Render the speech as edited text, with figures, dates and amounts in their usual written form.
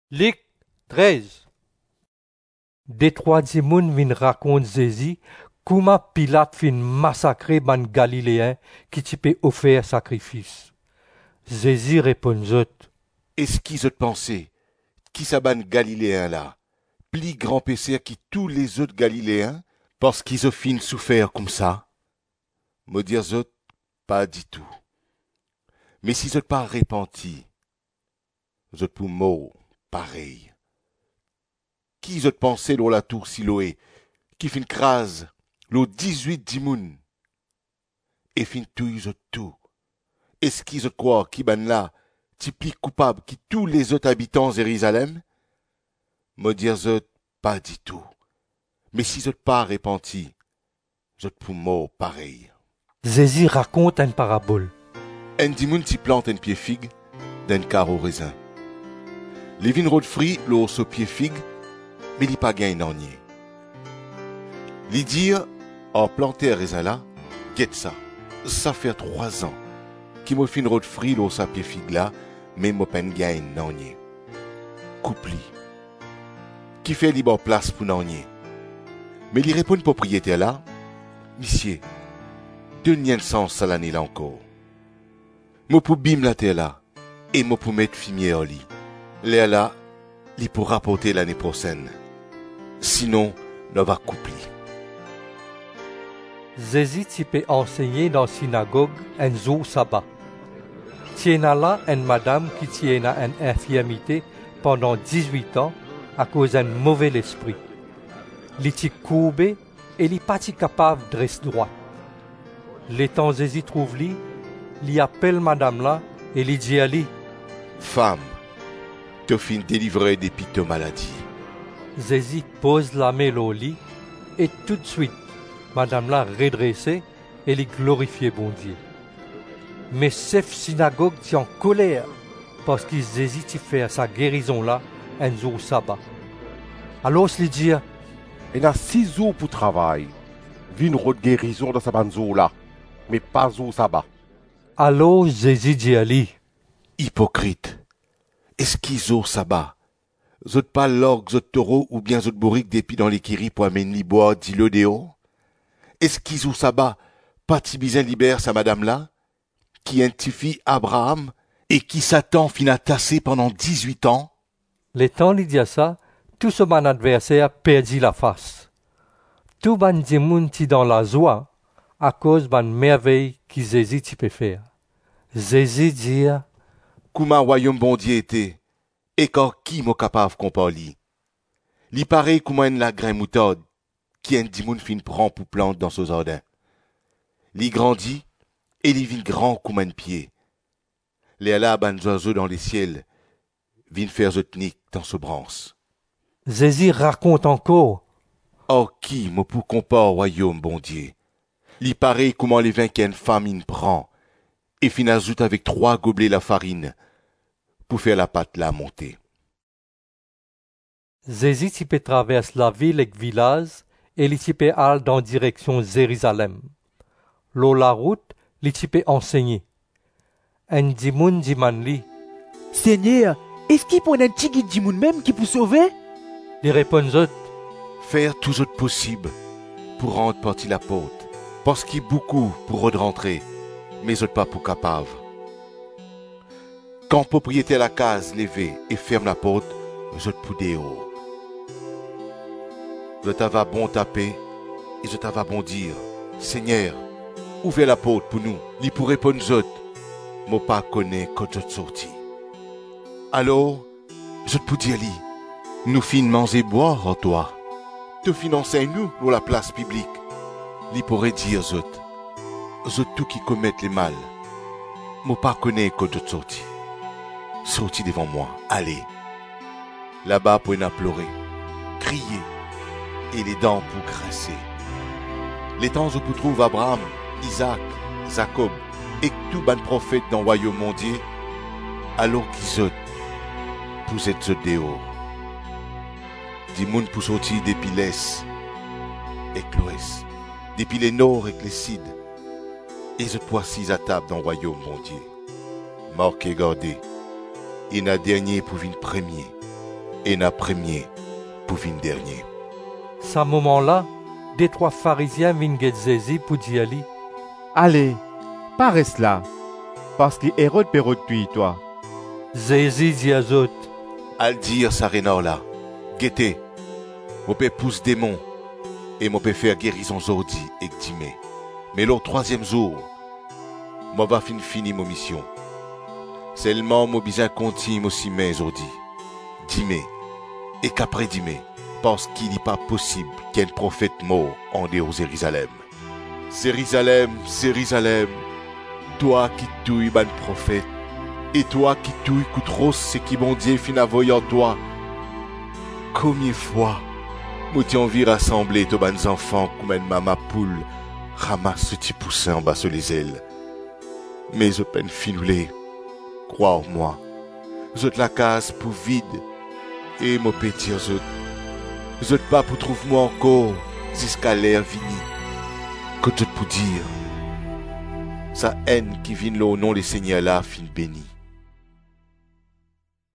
Luc 13. Des trois dimoun vin raconte Jésus comment Pilate fin massacrer ban Galiléens qui t'y offert sacrifice. Jésus répond Est-ce qu'ils ont pensé qui s'aban Galiléen là, pli grand péceur qui tous les autres Galiléens, parce qu'ils ont fin souffert comme ça? Me dire zot, pas du tout. Mais si zot pas repenti, zot pour mort, pareil. Qui zot pensé dans la tour Siloé, qui fin crase, l'au 18 dimoun, et fin touille zot tout. Est-ce qu'ils ont croire qui ban là, ti pli coupable qui tous les autres habitants de Jérusalem? Me dire zot, pas du tout. Mais si zot pas repenti, zot pour mort, pareil. Jésus raconte une parabole. Un dimoun ti plante un pied figue d'un carreau raisin. Les vins rod frit l'eau au pied figue, mais li pas gain nanier. Li dire, en planter raisin là, guette ça fait 3 ans, qui me fin rod frit l'eau sa pied figue là, mais mo pen gain nanier. Coupli. Qui fait libre place pour nanier. Mais li répond propriétaire là, monsieur, donne sens à l'année là encore. Mo pou bim la terre là, et mo pou mettre fumier au lit. L'air là, li pour rapporter l'année prochaine. Sinon, nous va coupler. Jésus t'y peut enseigner dans la synagogue un jour sabbat. Tiena là une madame qui tiena une infirmité pendant 18 ans à cause d'un mauvais esprit. Li t'y courbé et li pas capable de rester droit. L'étant Jésus trouve li appelle madame là et li dit à lui, Femme, te fin délivrer des piteux maladies. Jésus pose la main au lit et tout de suite, madame là redressée et lui glorifiait bon Dieu. Mais chef synagogue est en colère parce que Jésus t'y fait sa guérison là un jour sabbat. Alors il dit, Il a 6 jours pour travail. Vin de guérison dans sa banzo là, mais pas au sabbat. alors Jésus dit à lui, Hypocrite. Est-ce qu'ils ont sabbat? Zot pas l'orgue, zot taureau ou bien zot bourrique d'épi dans les kiri pour amener boire dis-le déo? Est-ce qu'ils ont sabbat? Pas tibizin libère sa madame là, qui identifie Abraham et qui Satan fin tassé pendant 18 ans? les temps il dit ça, tout ce mon adversaire perdit la face. Tout ban dimoun ti dans la joie à cause ban merveille qui Jésus t'y peut faire. Jésus dit, Comment royaume bon Dieu était, et quand qui m'a capable qu'on li? Li pareil comment une la grain moutarde, qui un dimoun fin prend pour plante dans ce jardin. Li grandit, et li vin grand comme un pied. Les là ban oiseaux dans les ciels, vin faire zotnik dans ce branche. Jésus raconte encore, Oh qui m'a pour compare royaume bon Dieu? Li pareil comment les vins qu'une famine prend, et fin ajoute avec 3 gobelets la farine, pour faire la pâte là monter. Jésus t'y peut traverse la ville et le village et il t'y peut aller dans direction Jérusalem. L'eau la route, il t'y peut enseigner. Un dimoun dit man li, Seigneur, est-ce qu'il prend un petit guide du monde même qui peut sauver? il répond zot, Faire tout autre possible pour rendre partie la porte, parce qu'il y a beaucoup pour rentrer, mais autres pas pour capable. Quand propriétaire la case levée et ferme la porte, je te pour dehors. Je t'ava bon taper et je t'ava bon dire, Seigneur, ouvrez la porte pour nous. Li pour répondre zot, moi pas connaît quand je te sorti. Alors, je te pour dire li, nous fin manger boire en toi. Te financer nous pour la place publique. Li pourrait dire zot tout qui commettent les mal. Moi pas connaît quand je te sorti. Sorti devant moi, allez. Là-bas pour en pleurer, crier, et les dents pour grincer. Les temps où vous trouvez Abraham, Isaac, Jacob, et tout ban prophète dans le royaume mondial, alors qu'ils ôtent, vous êtes dehors. Des moun pour sortir depuis l'est, et l'ouest, depuis les nord et les sud, et je pois 6 à table dans le royaume mondial. Marquez, gardez. Et n'a dernier pour venir premier, et n'a premier pour vin dernier. Ce moment-là, des trois pharisiens viennent Jésus pour dire lui, Allez, pas reste là, parce que Hérode peut retuer toi. Jésus dit à eux, Al dire sa renard là, guettez, mon père pousse démon, et mon père faire guérison aujourd'hui et dîmer. Mais le troisième jour, moi va finir mon mission. Seulement mon besoin continue aussi mais aujourd'hui. Dîmer, et qu'après dîmer, parce qu'il n'est pas possible qu'un prophète mort en dehors de Jérusalem. Jérusalem, Jérusalem, toi qui tues ban prophète, et toi qui tues trop ce qui bon Dieu fin envoyé en toi. Combien de fois, moi t'ai envie de rassembler tous les enfants comme une maman poule ramasse ce petit poussin en bas sur les ailes. Mais je peine finoulé, crois-moi, je te la case pour vide, et mon petit je te pas pour trouver moi encore jusqu'à l'air fini. Que te pour dire, sa haine qui vient là au nom des Seigneurs là fin béni.